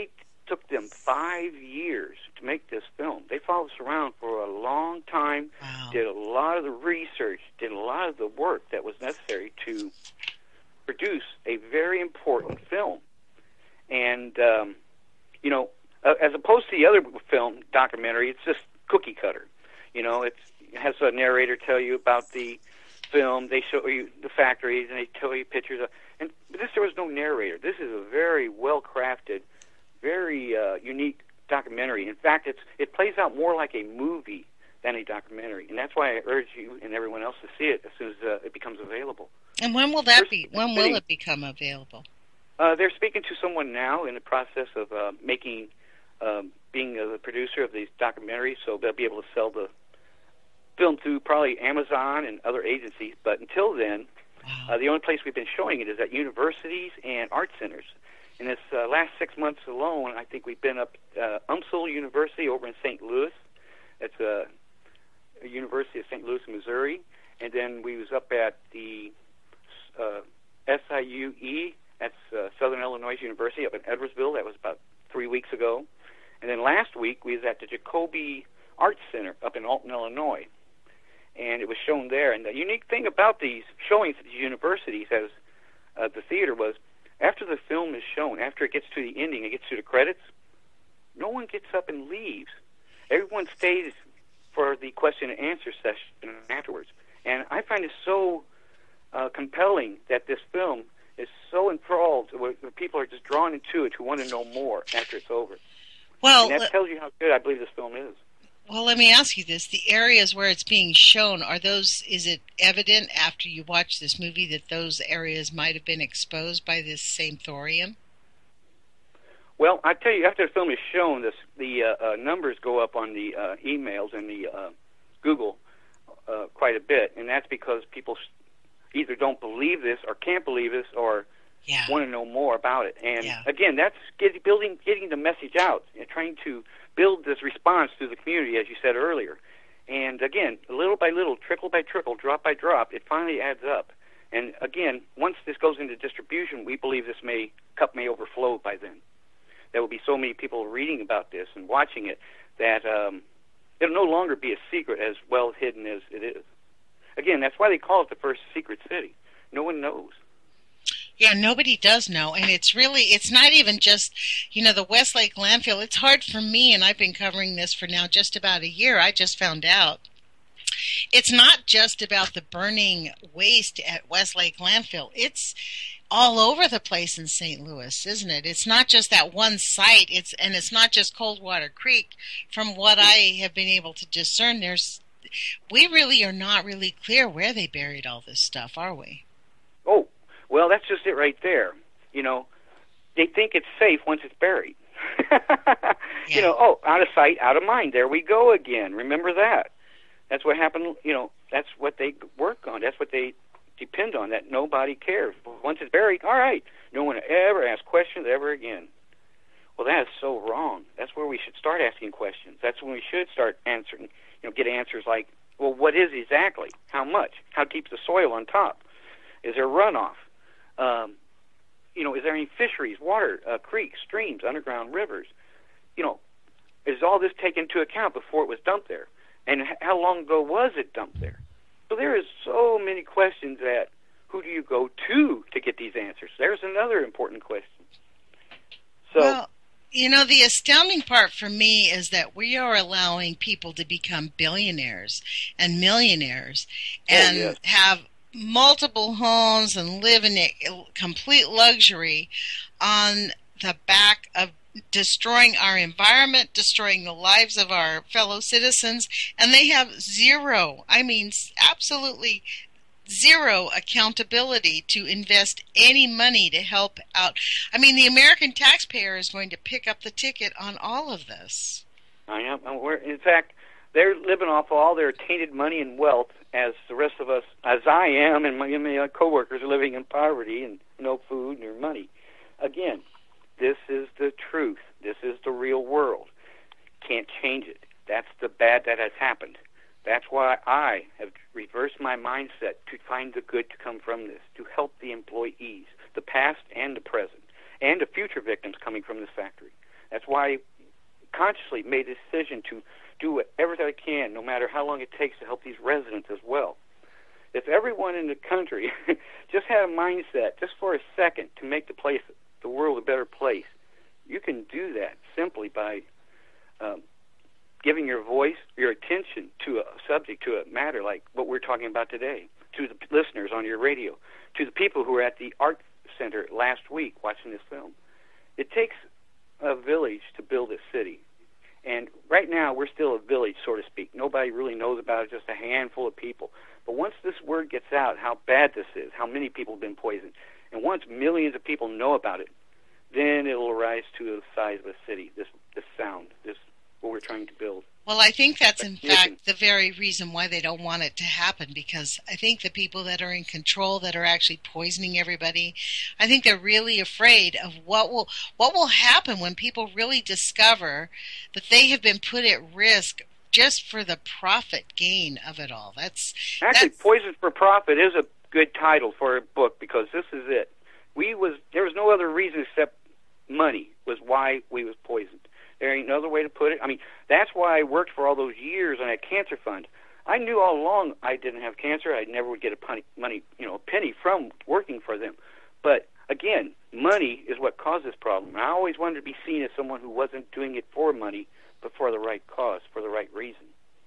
took them five years to make this film. They followed us around for a long time, wow. did a lot of the research, did a lot of the work that was necessary to produce a very important film. And, um, you know, uh, as opposed to the other film documentary, it's just cookie cutter. You know, it's, it has a narrator tell you about the film. They show you the factories, and they tell you pictures of. And this, there was no narrator. This is a very well crafted, very uh, unique documentary. In fact, it's it plays out more like a movie than a documentary, and that's why I urge you and everyone else to see it as soon as uh, it becomes available. And when will that First, be? When will it become available? Uh, they're speaking to someone now in the process of uh, making, um, being uh, the producer of these documentaries, so they'll be able to sell the film through probably Amazon and other agencies. But until then, wow. uh, the only place we've been showing it is at universities and art centers. In this uh, last six months alone, I think we've been up uh, UMSL University over in Saint Louis. It's a, a University of Saint Louis, Missouri. And then we was up at the uh, S I U E, that's uh, Southern Illinois University up in Edwardsville. That was about three weeks ago. And then last week we was at the Jacoby Arts Center up in Alton, Illinois. And it was shown there. And the unique thing about these showings at these universities as uh, the theater was, after the film is shown, after it gets to the ending, it gets to the credits, no one gets up and leaves. Everyone stays for the question and answer session afterwards. And I find it so uh, compelling that this film is so enthralled, where people are just drawn into it who want to know more after it's over. Well, and that tells you how good I believe this film is. Well, let me ask you this. The areas where it's being shown, are those, is it evident after you watch this movie that those areas might have been exposed by this same thorium? Well, I tell you, after the film is shown, this, the uh, uh, numbers go up on the uh, emails and the uh, Google uh, quite a bit, and that's because people either don't believe this or can't believe this or yeah. want to know more about it. And yeah. again, that's get, building, getting the message out and trying to build this response to the community, as you said earlier. And again, little by little, trickle by trickle, drop by drop, it finally adds up. And again, once this goes into distribution, we believe this may cup may overflow by then. There will be so many people reading about this and watching it that um, it'll no longer be a secret as well hidden as it is. Again, that's why they call it the first secret city. No one knows. Yeah, nobody does know, and it's really, it's not even just, you know, the Westlake landfill. It's hard for me, and I've been covering this for now just about a year. I just found out. It's not just about the burning waste at Westlake landfill. It's all over the place in Saint Louis, isn't it? It's not just that one site. It's and it's not just Coldwater Creek. From what I have been able to discern, there's we really are not really clear where they buried all this stuff, are we? Oh, well, that's just it right there. You know, they think it's safe once it's buried. yeah. You know, oh, out of sight, out of mind. There we go again. Remember that. That's what happened, you know, that's what they work on. That's what they depend on, that nobody cares. Once it's buried, all right, no one ever asks questions ever again. Well, that is so wrong. That's where we should start asking questions. That's when we should start answering, you know, get answers like, well, what is exactly? How much? How deep is the soil on top? Is there runoff? Um, you know, is there any fisheries, water, uh, creeks, streams, underground rivers? You know, is all this taken into account before it was dumped there? And how long ago was it dumped there? So there is so many questions that who do you go to to get these answers? There's another important question. So, well, you know, the astounding part for me is that we are allowing people to become billionaires and millionaires and oh, yes. have multiple homes and live in complete luxury on the back of destroying our environment, destroying the lives of our fellow citizens, and they have zero, I mean absolutely zero accountability to invest any money to help out. I mean, the American taxpayer is going to pick up the ticket on all of this. I am. In fact, they're living off all their tainted money and wealth, as the rest of us, as I am, and my, my coworkers are living in poverty and no food nor money. Again, this is the truth. This is the real world. Can't change it. That's the bad that has happened. That's why I have reversed my mindset to find the good to come from this, to help the employees, the past and the present, and the future victims coming from this factory. That's why I consciously made the decision to do whatever that I can, no matter how long it takes, to help these residents as well. If everyone in the country just had a mindset, just for a second, to make the place, the world, a better place, you can do that simply by um, giving your voice, your attention to a subject, to a matter like what we're talking about today, to the listeners on your radio, to the people who were at the art center last week watching this film. It takes a village to build a city. And right now, we're still a village, so to speak. Nobody really knows about it, just a handful of people. But once this word gets out, how bad this is, how many people have been poisoned, and once millions of people know about it, then it will rise to the size of a city, this this sound, this what we're trying to build. Well, I think that's, in fact, the very reason why they don't want it to happen, because I think the people that are in control, that are actually poisoning everybody, I think they're really afraid of what will what will happen when people really discover that they have been put at risk just for the profit gain of it all. That's Actually, that's, Poison for Profit is a good title for a book, because this is it. We was There was no other reason except money was why we was poisoned. There ain't no other way to put it. I mean, that's why I worked for all those years on that cancer fund. I knew all along I didn't have cancer. I never would get a penny, money, you know, a penny from working for them. But again, money is what caused this problem. And I always wanted to be seen as someone who wasn't doing it for money, but for the right cause, for the right reason.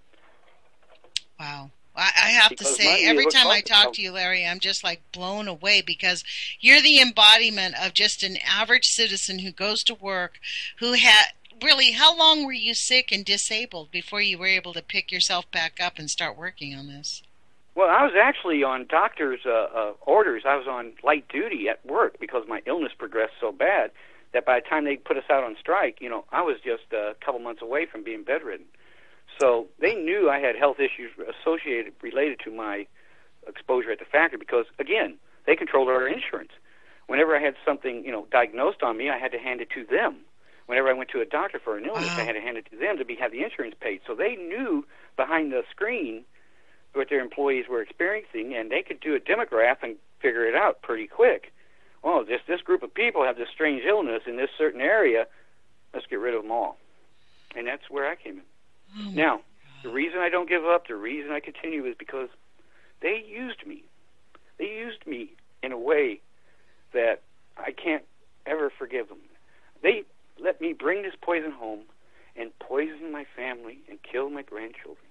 Wow. I I have Because to say, every time I talk to you, Larry, I'm just like blown away, because you're the embodiment of just an average citizen who goes to work, who had really, how long were you sick and disabled before you were able to pick yourself back up and start working on this? Well, I was actually on doctor's uh, uh, orders. I was on light duty at work because my illness progressed so bad that by the time they put us out on strike, you know, I was just a couple months away from being bedridden. So they knew I had health issues associated, related to my exposure at the factory because, again, they controlled our insurance. Whenever I had something, you know, diagnosed on me, I had to hand it to them. Whenever I went to a doctor for an illness, wow. I had to hand it to them to be have the insurance paid. So they knew behind the screen what their employees were experiencing, and they could do a demograph and figure it out pretty quick. Oh, this this group of people have this strange illness in this certain area. Let's get rid of them all. And that's where I came in. Oh now, the reason I don't give up, the reason I continue is because they used me. They used me in a way that I can't ever forgive them. They let me bring this poison home and poison my family and kill my grandchildren.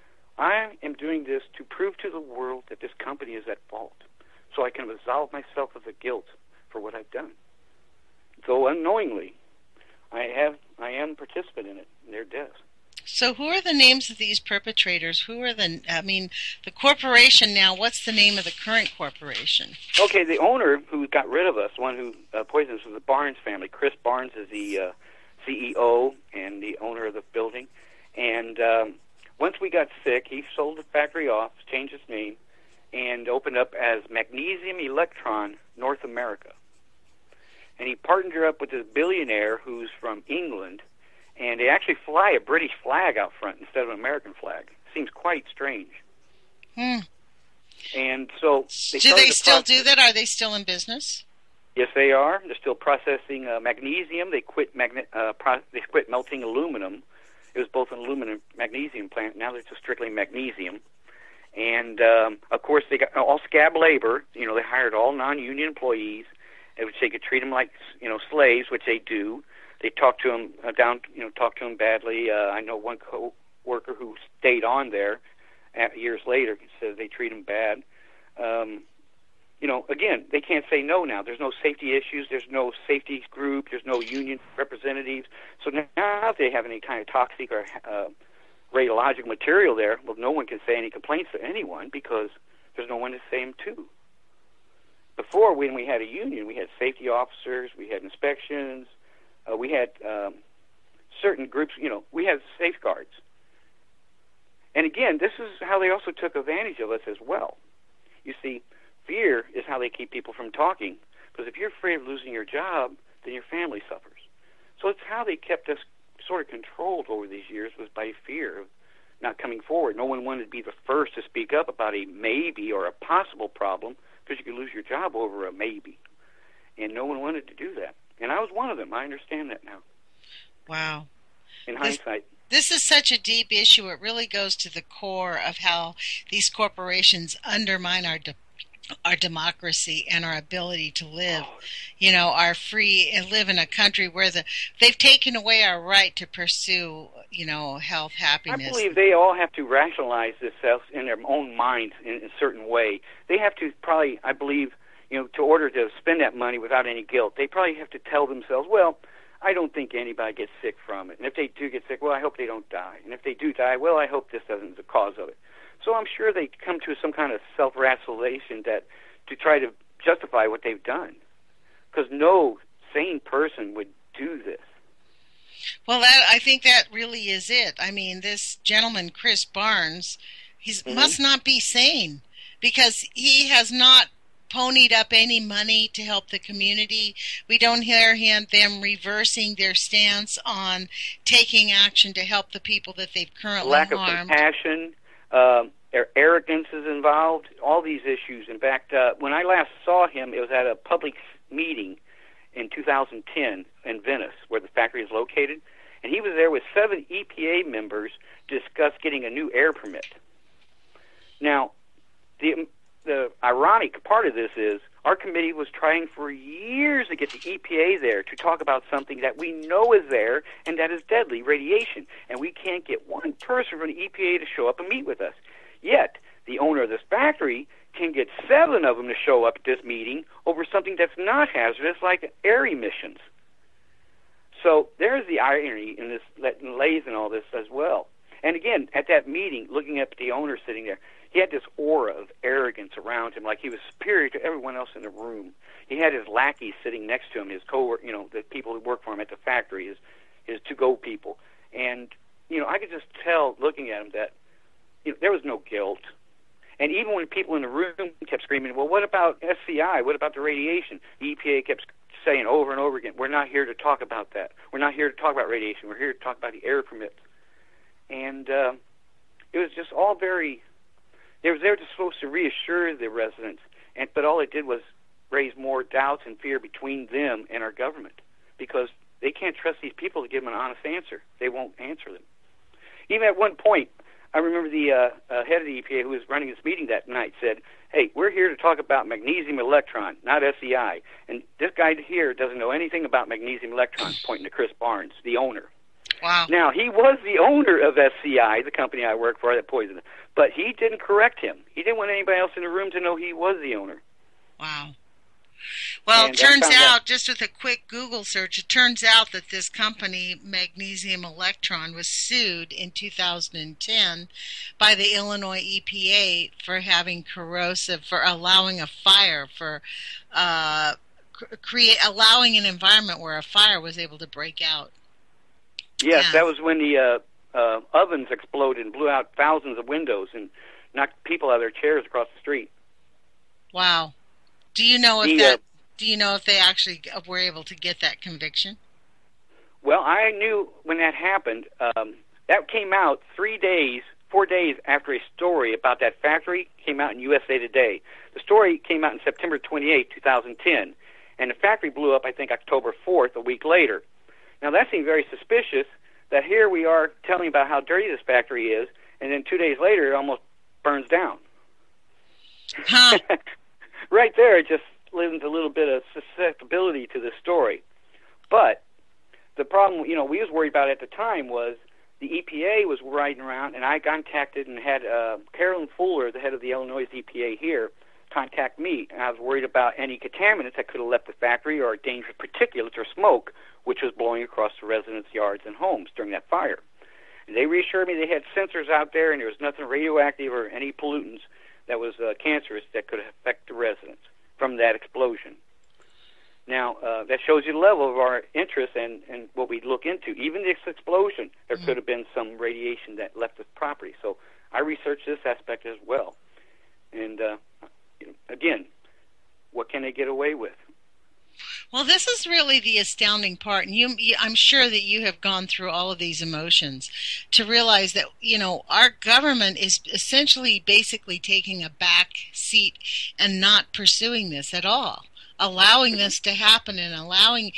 I am doing this to prove to the world that this company is at fault, so I can absolve myself of the guilt for what I've done. Though unknowingly, I have I am a participant in it, in their deaths. So who are the names of these perpetrators? Who are the, I mean, the corporation now, what's the name of the current corporation? Okay, the owner who got rid of us, the one who uh, poisoned us, was the Barnes family. Chris Barnes is the uh, C E O and the owner of the building. And um, once we got sick, he sold the factory off, changed its name, and opened up as Magnesium Electron North America. And he partnered up with this billionaire who's from England, and they actually fly a British flag out front instead of an American flag. Seems quite strange. Hmm. And so they do they the still process. do that? Are they still in business? Yes, they are. They're still processing uh, magnesium. They quit magne- uh, pro- they quit melting aluminum. It was both an aluminum magnesium plant. Now they're just strictly magnesium. And um, of course, they got all scab labor. You know, they hired all non-union employees, which they could treat them like you know slaves, which they do. They talk to him uh, down, you know, talk to him badly. Uh, I know one co-worker who stayed on there uh, years later says they treat him bad. Um, you know, again, they can't say no now. There's no safety issues. There's no safety group. There's no union representatives. So now if they have any kind of toxic or uh, radiological material there, well, no one can say any complaints to anyone because there's no one to say them to. Before, when we had a union, we had safety officers, we had inspections, Uh, we had um, certain groups, you know, we had safeguards. And again, this is how they also took advantage of us as well. You see, fear is how they keep people from talking. Because if you're afraid of losing your job, then your family suffers. So it's how they kept us sort of controlled over these years, was by fear of not coming forward. No one wanted to be the first to speak up about a maybe or a possible problem, because you could lose your job over a maybe. And no one wanted to do that. And I was one of them. I understand that now. Wow. In This- hindsight. This is such a deep issue. It really goes to the core of how these corporations undermine our de- our democracy and our ability to live, you know, our free and live in a country where the they've taken away our right to pursue, you know, health, happiness. I believe they all have to rationalize this in their own minds in a certain way. They have to probably, I believe, you know, to order to spend that money without any guilt, they probably have to tell themselves, well, I don't think anybody gets sick from it. And if they do get sick, well, I hope they don't die. And if they do die, well, I hope this isn't the cause of it. So I'm sure they come to some kind of self-rationalization that to try to justify what they've done. Because no sane person would do this. Well, that I think that really is it. I mean, this gentleman, Chris Barnes, he Mhm. must not be sane because he has not ponied up any money to help the community. We don't hear him them reversing their stance on taking action to help the people that they've currently Lack of harmed. compassion, um, ar- arrogance is involved, all these issues. In fact, uh, when I last saw him, it was at a public meeting in two thousand ten in Venice, where the factory is located, and he was there with seven E P A members to discuss getting a new air permit. Now, the the ironic part of this is our committee was trying for years to get the E P A there to talk about something that we know is there and that is deadly, radiation, and we can't get one person from the E P A to show up and meet with us. Yet, the owner of this factory can get seven of them to show up at this meeting over something that's not hazardous, like air emissions. So there's the irony in this, in lays in all this as well. And again, at that meeting, looking at the owner sitting there, he had this aura of arrogance around him, like he was superior to everyone else in the room. He had his lackeys sitting next to him, his co you know, the people who work for him at the factory, his his to-go people. And, you know, I could just tell, looking at him, that you know, there was no guilt. And even when people in the room kept screaming, well, what about S C I? What about the radiation? The E P A kept saying over and over again, we're not here to talk about that. We're not here to talk about radiation. We're here to talk about the air permits. And uh, it was just all very... They were there to supposed to reassure the residents, and but all it did was raise more doubts and fear between them and our government, because they can't trust these people to give them an honest answer. They won't answer them. Even at one point, I remember the uh, uh, head of the E P A who was running this meeting that night said, hey, we're here to talk about magnesium electron, not S E I. And this guy here doesn't know anything about magnesium electron, pointing to Chris Barnes, the owner. Wow. Now, he was the owner of S C I, the company I work for that poisoned him, but he didn't correct him. He didn't want anybody else in the room to know he was the owner. Wow. Well, And it turns I found out, out- just with a quick Google search, it turns out that this company, Magnesium Electron, was sued in two thousand ten by the Illinois E P A for having corrosive, for allowing a fire, for uh, cr- create allowing an environment where a fire was able to break out. Yes, Yeah. that was when the uh, uh, ovens exploded and blew out thousands of windows and knocked people out of their chairs across the street. Wow. Do you know if The, that? uh, Do you know if they actually were able to get that conviction? Well, I knew when that happened. Um, that came out three days, four days after a story about that factory came out in U S A Today. The story came out on September twenty-eighth, two thousand ten, and the factory blew up, I think, October fourth, a week later. Now, that seemed very suspicious that here we are telling about how dirty this factory is, and then two days later it almost burns down. Huh. Right there, it just lends a little bit of susceptibility to the story. But the problem, you know, we was worried about at the time was the E P A was riding around, and I contacted and had uh, Carolyn Fuller, the head of the Illinois E P A here, contact me. And I was worried about any contaminants that could have left the factory or dangerous particulates or smoke, which was blowing across the residents' yards and homes during that fire. And they reassured me they had sensors out there, and there was nothing radioactive or any pollutants that was uh, cancerous that could affect the residents from that explosion. Now, uh, that shows you the level of our interest and, and what we look into. Even this explosion, there mm-hmm. could have been some radiation that left the property. So I researched this aspect as well. And, uh, you know, again, what can they get away with? Well, this is really the astounding part, and you, you, I'm sure that you have gone through all of these emotions to realize that, you know, our government is essentially basically taking a back seat and not pursuing this at all, allowing this to happen and allowing,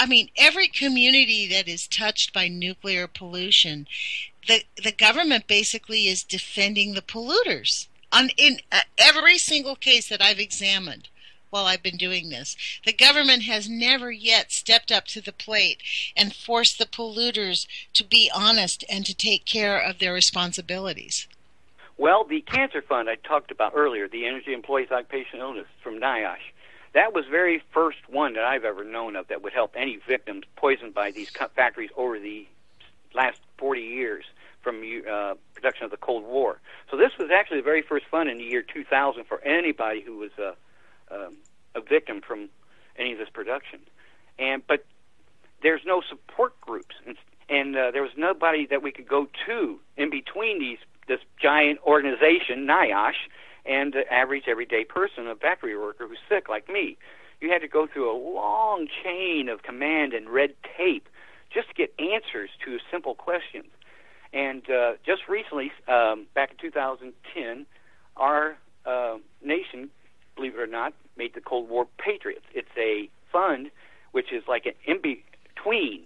I mean, every community that is touched by nuclear pollution, the the government basically is defending the polluters. On in uh, every single case that I've examined while I've been doing this, the government has never yet stepped up to the plate and forced the polluters to be honest and to take care of their responsibilities. Well, the Cancer Fund I talked about earlier, the Energy Employees Occupational Illness from NIOSH, that was the very first one that I've ever known of that would help any victims poisoned by these factories over the last forty years from uh, production of the Cold War. So this was actually the very first fund in the year two thousand for anybody who was a, um, a victim from any of this production. And but there's no support groups, and, and uh, there was nobody that we could go to in between these this giant organization, NIOSH, and the average everyday person, a factory worker who's sick like me. You had to go through a long chain of command and red tape just to get answers to simple questions. And uh, just recently, um, back in two thousand ten, our uh, nation, believe it or not, made the Cold War Patriots. It's a fund which is like an in-between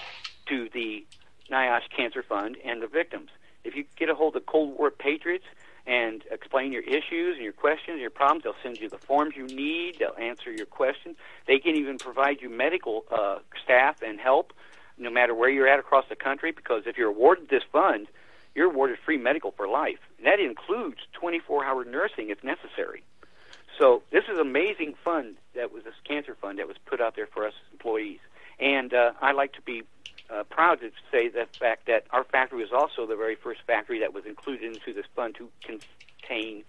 to the NIOSH Cancer Fund and the victims. If you get a hold of Cold War Patriots and explain your issues and your questions and your problems, they'll send you the forms you need. They'll answer your questions. They can even provide you medical uh, staff and help no matter where you're at across the country, because if you're awarded this fund, you're awarded free medical for life. And that includes twenty-four hour nursing if necessary. So this is an amazing fund that was this cancer fund that was put out there for us employees. And uh, I like to be Uh, proud to say the fact that our factory was also the very first factory that was included into this fund to contain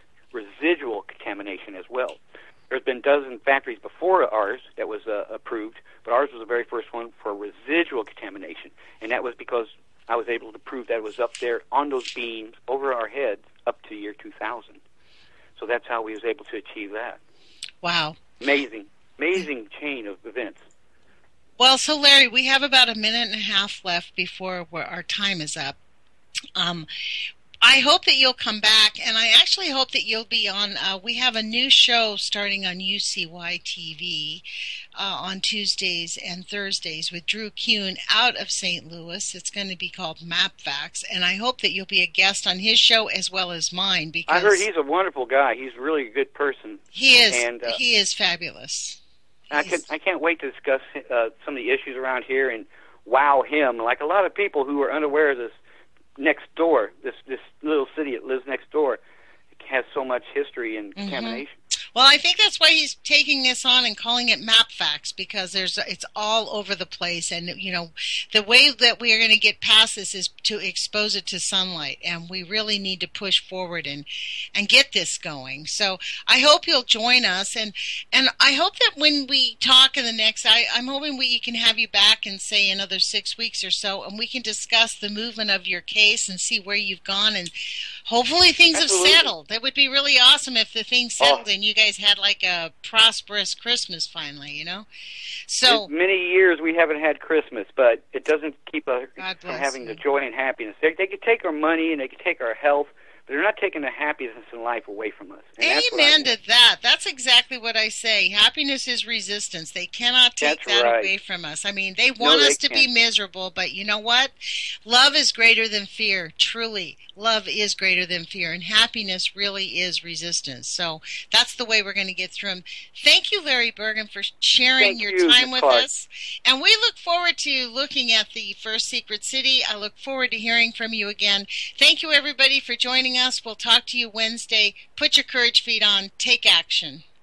residual contamination as well. There's been dozen factories before ours that was uh, approved, but ours was the very first one for residual contamination, and that was because I was able to prove that it was up there on those beams over our heads up to the year two thousand. So that's how we was able to achieve that. Wow. Amazing, amazing chain of events. Well, so Larry, we have about a minute and a half left before our time is up. Um, I hope that you'll come back, and I actually hope that you'll be on. Uh, we have a new show starting on U C Y T V uh, on Tuesdays and Thursdays with Drew Kuhn out of Saint Louis. It's going to be called MapFacts, and I hope that you'll be a guest on his show as well as mine. Because I heard he's a wonderful guy. He's really a good person. He is. And, uh, he is fabulous. I could, I can't wait to discuss uh, some of the issues around here and wow him. Like a lot of people who are unaware of this next door, this this little city that lives next door, has so much history and mm-hmm. contamination. Well, I think that's why he's taking this on and calling it MapFacts, because there's it's all over the place, and you know the way that we are going to get past this is to expose it to sunlight, and we really need to push forward and and get this going. So I hope you'll join us, and and I hope that when we talk in the next, I, I'm hoping we can have you back in say another six weeks or so, and we can discuss the movement of your case and see where you've gone, and hopefully things Absolutely. have settled. That would be really awesome if the things settled Oh. and you guys had like a prosperous Christmas finally, you know? So In many years we haven't had Christmas, but it doesn't keep us God from bless having you. the joy and happiness. They, they could take our money and they could take our health, but they're not taking the happiness in life away from us. And that's what I Amen want. to that. That's exactly what I say. Happiness is resistance. They cannot take That's that right. away from us. I mean, they want No, they us to be can't. miserable, but you know what? Love is greater than fear. Truly, love is greater than fear, and happiness really is resistance. So that's the way we're going to get through them. Thank you, Larry Bergen, for sharing Thank your you, time Miz with Clark. us. And we look forward to looking at the first secret city. I look forward to hearing from you again. Thank you, everybody, for joining us. We'll talk to you Wednesday. Put your courage feet on. Take action.